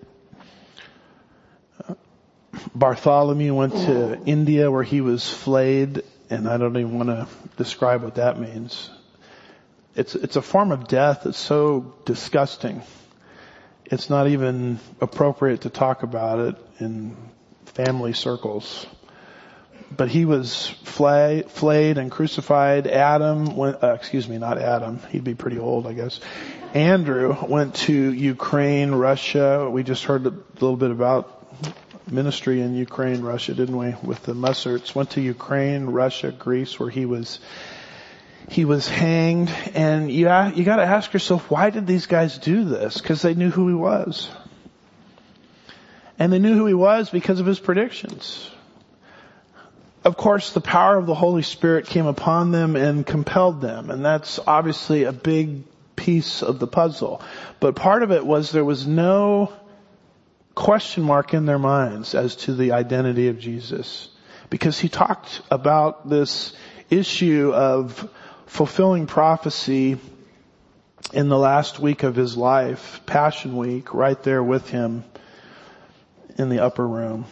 Bartholomew went to India, where he was flayed, and I don't even want to describe what that means. It's a form of death that's so disgusting. It's not even appropriate to talk about it in family circles. But he was flayed and crucified. Not Adam. He'd be pretty old, I guess. Andrew went to Ukraine, Russia. We just heard a little bit about ministry in Ukraine, Russia, didn't we? With the Musserts. Went to Ukraine, Russia, Greece, where he was hanged. And you got to ask yourself, why did these guys do this? Because they knew who he was. And they knew who he was because of his predictions. Of course, the power of the Holy Spirit came upon them and compelled them. And that's obviously a big piece of the puzzle. But part of it was there was no question mark in their minds as to the identity of Jesus. Because he talked about this issue of fulfilling prophecy in the last week of his life, Passion Week, right there with him in the upper room.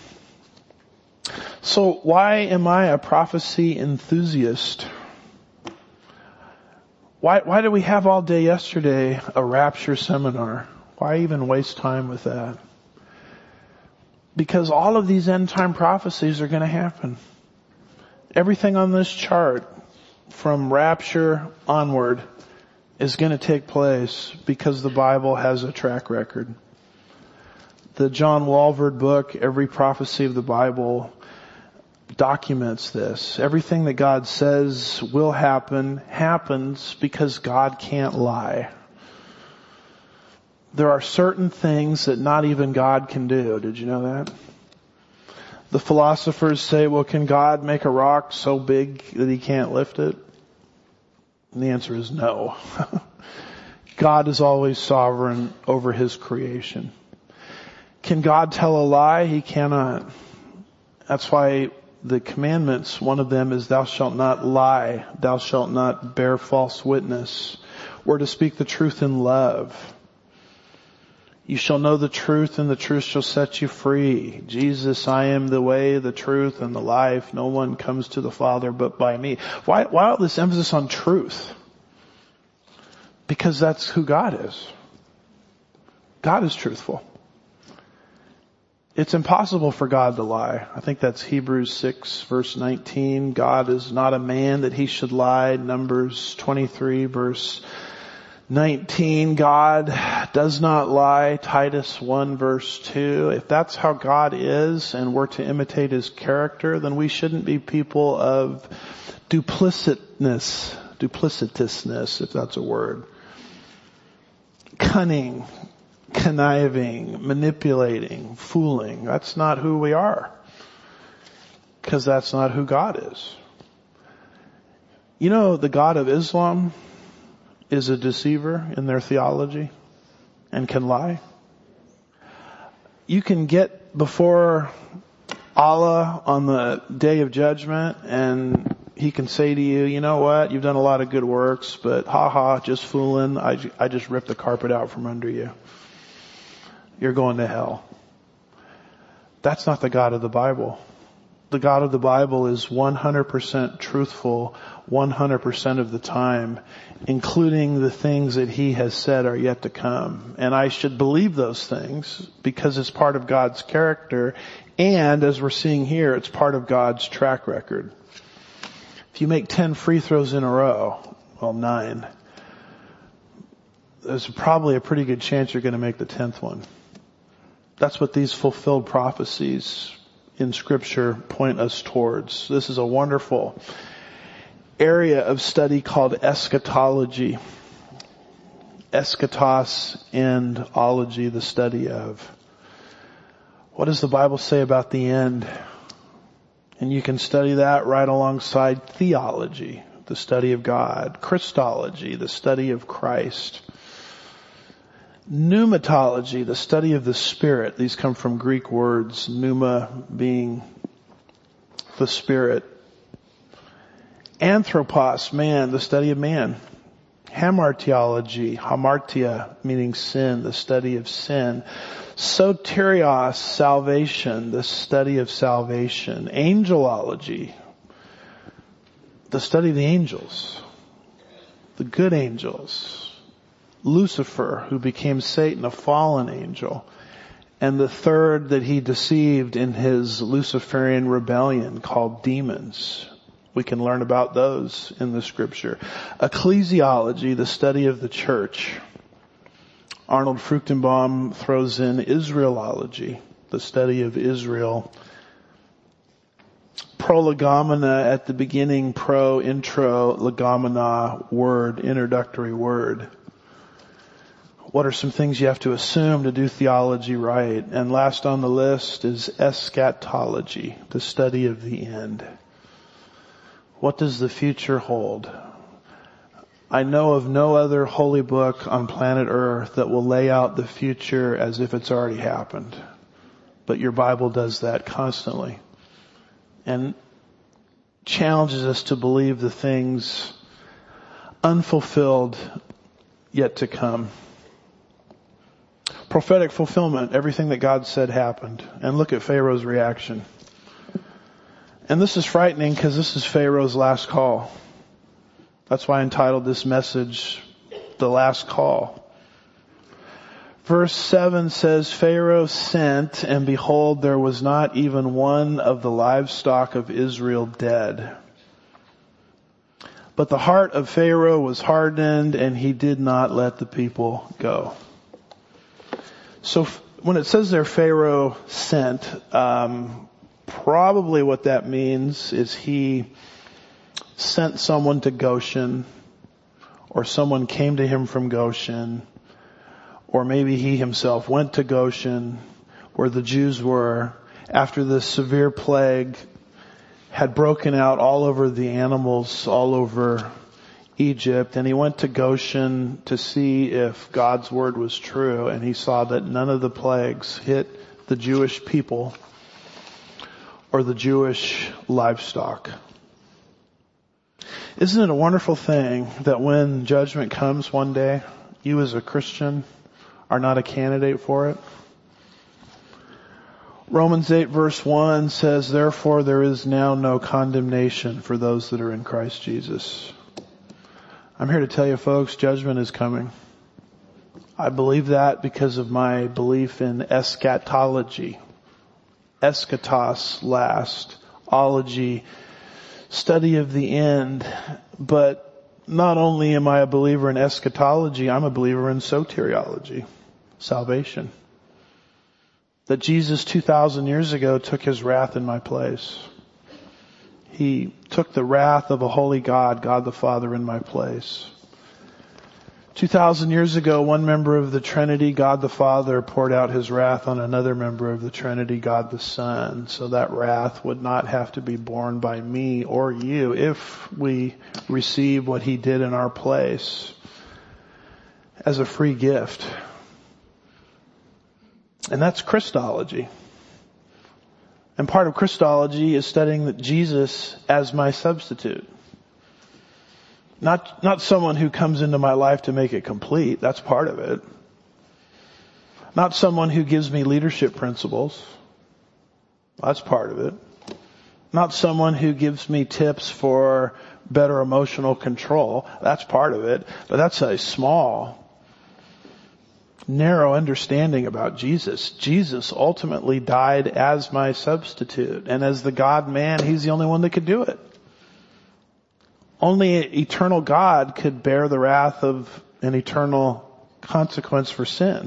So why am I a prophecy enthusiast? Why did we have all day yesterday a rapture seminar? Why even waste time with that? Because all of these end time prophecies are going to happen. Everything on this chart from rapture onward is going to take place because the Bible has a track record. The John Walvoord book, Every Prophecy of the Bible, documents this. Everything that God says will happen, happens because God can't lie. There are certain things that not even God can do. Did you know that? The philosophers say, well, can God make a rock so big that he can't lift it? And the answer is no. God is always sovereign over his creation. Can God tell a lie? He cannot. That's why the commandments, one of them is thou shalt not lie, thou shalt not bear false witness. We're to speak the truth in love. You shall know the truth and the truth shall set you free. Jesus, I am the way, the truth, and the life. No one comes to the Father but by me. Why all this emphasis on truth? Because that's who God is. God is truthful. It's impossible for God to lie. I think that's Hebrews 6 verse 19. God is not a man that he should lie. Numbers 23 verse 19. God does not lie. Titus 1 verse 2. If that's how God is and we're to imitate his character, then we shouldn't be people of duplicitousness, if that's a word. Cunning conniving, manipulating, fooling. That's not who we are. Because that's not who God is. You know, the God of Islam is a deceiver in their theology and can lie. You can get before Allah on the day of judgment and He can say to you, you know what, you've done a lot of good works, but just fooling, I just ripped the carpet out from under you. You're going to hell. That's not the God of the Bible. The God of the Bible is 100% truthful 100% of the time, including the things that He has said are yet to come. And I should believe those things because it's part of God's character, and as we're seeing here, it's part of God's track record. If you make 10 free throws in a row, 9, there's probably a pretty good chance you're going to make the 10th one. That's what these fulfilled prophecies in Scripture point us towards. This is a wonderful area of study called eschatology. Eschatos and ology, the study of. What does the Bible say about the end? And you can study that right alongside theology, the study of God. Christology, the study of Christ. Pneumatology, the study of the Spirit. These come from Greek words, pneuma being the Spirit. Anthropos, man, the study of man. Hamartiology, hamartia, meaning sin, the study of sin. Soterios, salvation, the study of salvation. Angelology, the study of the angels, the good angels. Lucifer, who became Satan, a fallen angel. And the third that he deceived in his Luciferian rebellion, called demons. We can learn about those in the Scripture. Ecclesiology, the study of the church. Arnold Fruchtenbaum throws in Israelology, the study of Israel. Prolegomena at the beginning, intro, legomena, word, introductory word. What are some things you have to assume to do theology right? And last on the list is eschatology, the study of the end. What does the future hold? I know of no other holy book on planet Earth that will lay out the future as if it's already happened. But your Bible does that constantly. And challenges us to believe the things unfulfilled yet to come. Prophetic fulfillment, everything that God said happened. And look at Pharaoh's reaction. And this is frightening because this is Pharaoh's last call. That's why I entitled this message, The Last Call. Verse 7 says, Pharaoh sent, and behold, there was not even one of the livestock of Israel dead. But the heart of Pharaoh was hardened, and he did not let the people go. So when it says there Pharaoh sent, probably what that means is he sent someone to Goshen, or someone came to him from Goshen, or maybe he himself went to Goshen, where the Jews were, after the severe plague had broken out all over the animals, all over Egypt, and he went to Goshen to see if God's word was true, and he saw that none of the plagues hit the Jewish people or the Jewish livestock. Isn't it a wonderful thing that when judgment comes one day, you as a Christian are not a candidate for it? Romans 8 verse 1 says, therefore there is now no condemnation for those that are in Christ Jesus. I'm here to tell you folks, judgment is coming. I believe that because of my belief in eschatology. Eschatos, last. Ology, study of the end. But not only am I a believer in eschatology, I'm a believer in soteriology, salvation. That Jesus 2,000 years ago took His wrath in my place. He took the wrath of a holy God, God the Father, in my place. 2,000 years ago, one member of the Trinity, God the Father, poured out his wrath on another member of the Trinity, God the Son. So that wrath would not have to be borne by me or you if we receive what he did in our place as a free gift. And that's Christology. And part of Christology is studying that Jesus as my substitute. Not someone who comes into my life to make it complete. That's part of it. Not someone who gives me leadership principles. That's part of it. Not someone who gives me tips for better emotional control. That's part of it. But that's a small, narrow understanding about Jesus. Jesus ultimately died as my substitute. And as the God-man, he's the only one that could do it. Only eternal God could bear the wrath of an eternal consequence for sin.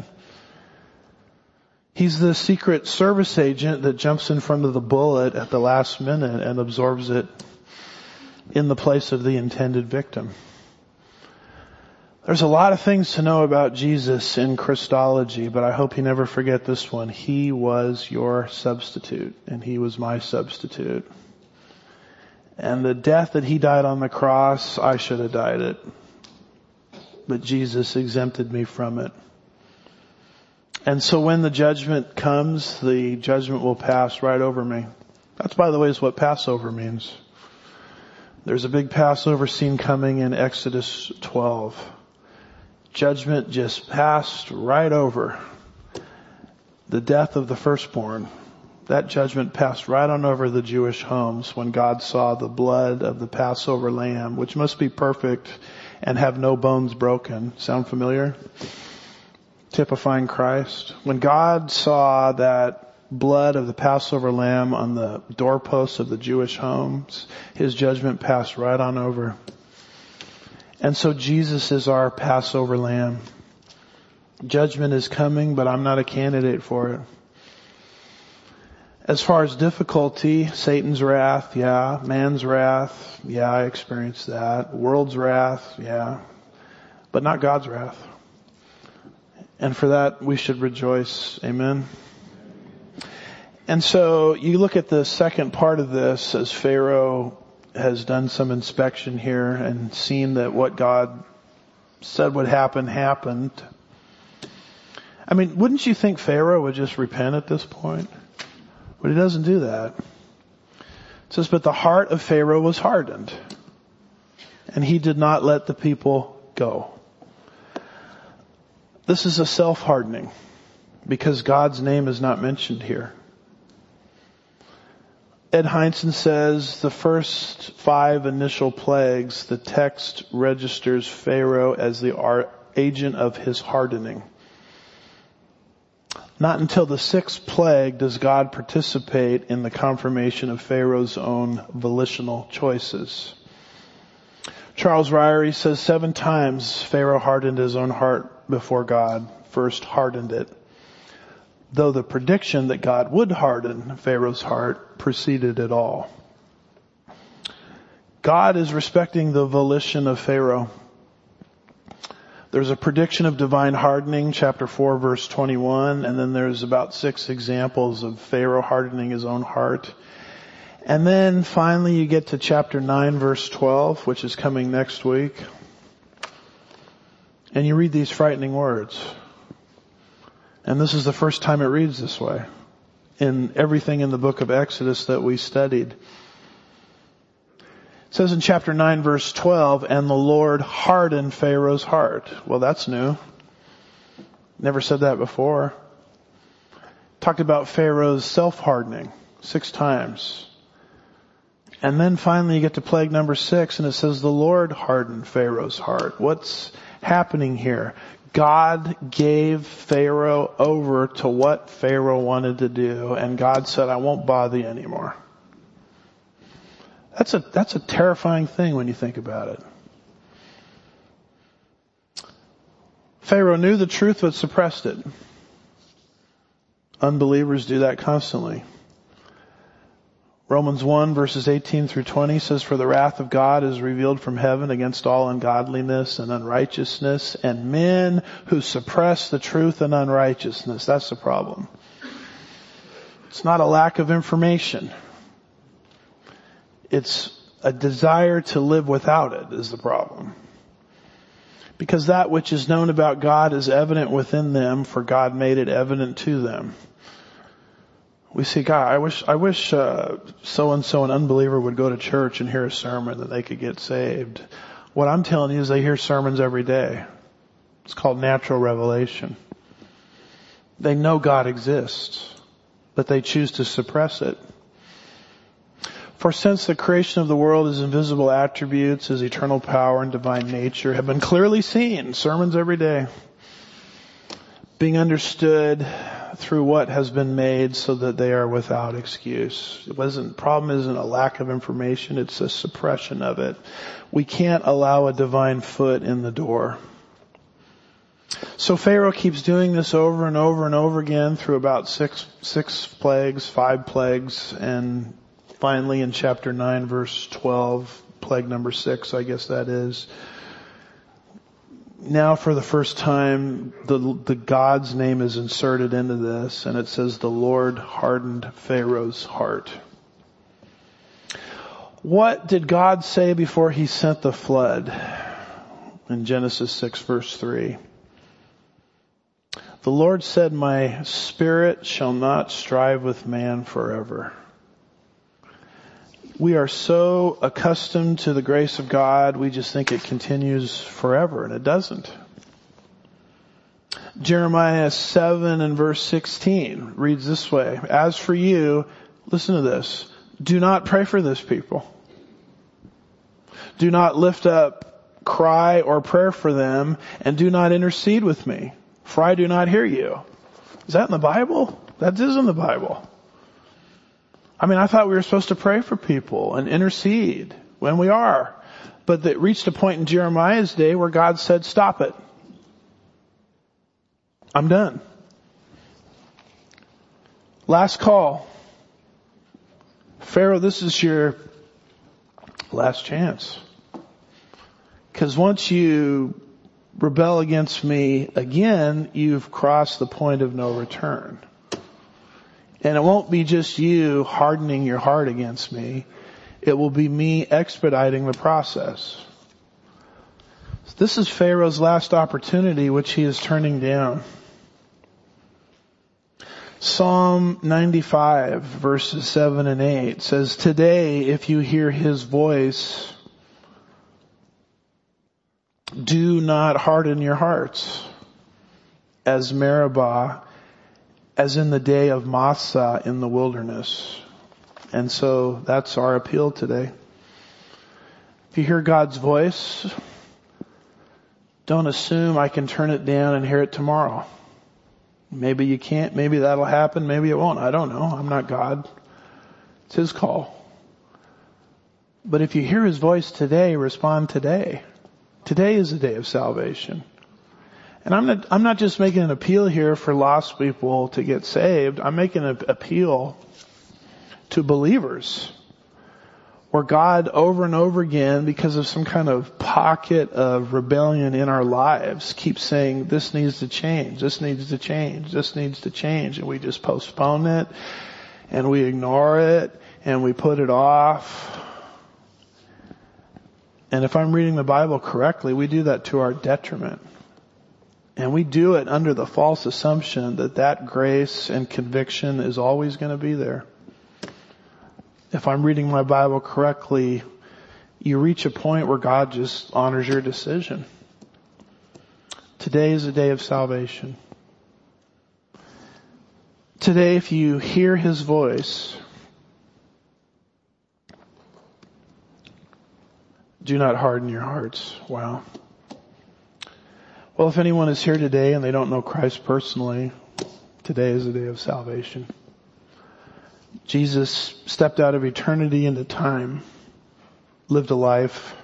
He's the secret service agent that jumps in front of the bullet at the last minute and absorbs it in the place of the intended victim. There's a lot of things to know about Jesus in Christology, but I hope you never forget this one. He was your substitute, and he was my substitute. And the death that he died on the cross, I should have died it. But Jesus exempted me from it. And so when the judgment comes, the judgment will pass right over me. That's, by the way, is what Passover means. There's a big Passover scene coming in Exodus 12. Judgment just passed right over the death of the firstborn. That judgment passed right on over the Jewish homes when God saw the blood of the Passover lamb, which must be perfect and have no bones broken. Sound familiar? Typifying Christ. When God saw that blood of the Passover lamb on the doorposts of the Jewish homes, his judgment passed right on over. And so Jesus is our Passover lamb. Judgment is coming, but I'm not a candidate for it. As far as difficulty, Satan's wrath, yeah. Man's wrath, yeah, I experienced that. World's wrath, yeah. But not God's wrath. And for that, we should rejoice. Amen. And so you look at the second part of this as Pharaoh has done some inspection here and seen that what God said would happen, happened. I mean, wouldn't you think Pharaoh would just repent at this point? But he doesn't do that. It says, but the heart of Pharaoh was hardened, and he did not let the people go. This is a self-hardening, because God's name is not mentioned here. Ed Heinzen says the first 5 initial plagues, the text registers Pharaoh as the agent of his hardening. Not until the 6th plague does God participate in the confirmation of Pharaoh's own volitional choices. Charles Ryrie says 7 times Pharaoh hardened his own heart before God, first hardened it, though the prediction that God would harden Pharaoh's heart preceded it all. God is respecting the volition of Pharaoh. There's a prediction of divine hardening, chapter 4, verse 21, and then there's about 6 examples of Pharaoh hardening his own heart. And then finally you get to chapter 9, verse 12, which is coming next week. And you read these frightening words. And this is the first time it reads this way in everything in the book of Exodus that we studied. It says in chapter 9 verse 12, and the Lord hardened Pharaoh's heart. Well, that's new. Never said that before. Talked about Pharaoh's self-hardening 6 times. And then finally you get to plague number 6 and it says the Lord hardened Pharaoh's heart. What's happening here? God gave Pharaoh over to what Pharaoh wanted to do, and God said, I won't bother you anymore. That's a terrifying thing when you think about it. Pharaoh knew the truth but suppressed it. Unbelievers do that constantly. Romans 1 verses 18 through 20 says, "For the wrath of God is revealed from heaven against all ungodliness and unrighteousness and men who suppress the truth and unrighteousness." That's the problem. It's not a lack of information. It's a desire to live without it is the problem. Because that which is known about God is evident within them, for God made it evident to them. We see, God, I wish so-and-so, an unbeliever, would go to church and hear a sermon that they could get saved. What I'm telling you is they hear sermons every day. It's called natural revelation. They know God exists, but they choose to suppress it. For since the creation of the world, His invisible attributes, His eternal power and divine nature have been clearly seen, sermons every day, being understood through what has been made, so that they are without excuse. Problem isn't a lack of information, it's a suppression of it. We can't allow a divine foot in the door. So Pharaoh keeps doing this over and over and over again through about six plagues, 5 plagues, and finally in chapter 9 verse 12, plague number 6, I guess that is. Now for the first time, the God's name is inserted into this, and it says, "The Lord hardened Pharaoh's heart." What did God say before He sent the flood? In Genesis 6 verse 3. "The Lord said, my spirit shall not strive with man forever." We are so accustomed to the grace of God, we just think it continues forever, and it doesn't. Jeremiah 7 and verse 16 reads this way, "As for you," listen to this, "do not pray for this people. Do not lift up cry or prayer for them, and do not intercede with me, for I do not hear you." Is that in the Bible? That is in the Bible. I mean, I thought we were supposed to pray for people and intercede when we are. But it reached a point in Jeremiah's day where God said, "Stop it. I'm done. Last call. Pharaoh, this is your last chance. Because once you rebel against me again, you've crossed the point of no return. And it won't be just you hardening your heart against me. It will be me expediting the process." This is Pharaoh's last opportunity, which he is turning down. Psalm 95 verses 7 and 8 says, "Today, if you hear His voice, do not harden your hearts as Meribah, as in the day of Massah in the wilderness." And so that's our appeal today. If you hear God's voice, don't assume I can turn it down and hear it tomorrow. Maybe you can't, maybe that'll happen, maybe it won't. I don't know. I'm not God. It's His call. But if you hear His voice today, respond today. Today is the day of salvation. And I'm not just making an appeal here for lost people to get saved. I'm making an appeal to believers where God over and over again, because of some kind of pocket of rebellion in our lives, keeps saying, "This needs to change, this needs to change, this needs to change." And we just postpone it and we ignore it and we put it off. And if I'm reading the Bible correctly, we do that to our detriment. And we do it under the false assumption that grace and conviction is always going to be there. If I'm reading my Bible correctly, you reach a point where God just honors your decision. Today is a day of salvation. Today, if you hear His voice, do not harden your hearts. Wow. Well, if anyone is here today and they don't know Christ personally, today is a day of salvation. Jesus stepped out of eternity into time, lived a life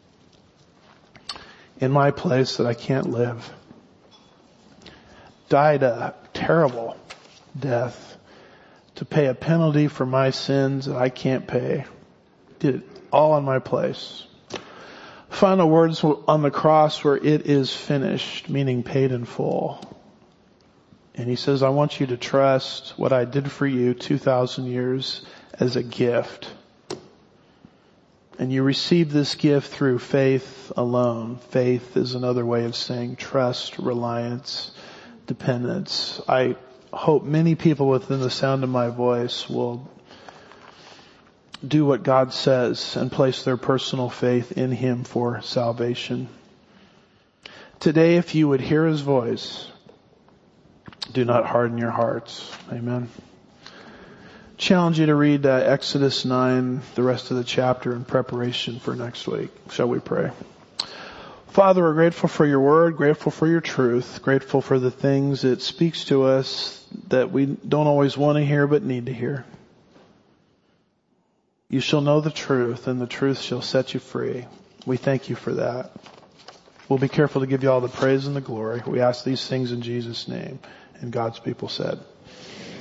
in my place that I can't live, died a terrible death to pay a penalty for my sins that I can't pay. Did it all in my place. Final words on the cross were, it is finished, meaning paid in full. And he says, I want you to trust what I did for you 2,000 years as a gift. And you receive this gift through faith alone. Faith is another way of saying trust, reliance, dependence. I hope many people within the sound of my voice will do what God says and place their personal faith in Him for salvation. Today, if you would hear His voice, do not harden your hearts. Amen. Challenge you to read Exodus 9, the rest of the chapter, in preparation for next week. Shall we pray? Father, we're grateful for your word, grateful for your truth, grateful for the things it speaks to us that we don't always want to hear but need to hear. You shall know the truth, and the truth shall set you free. We thank you for that. We'll be careful to give you all the praise and the glory. We ask these things in Jesus' name. And God's people said,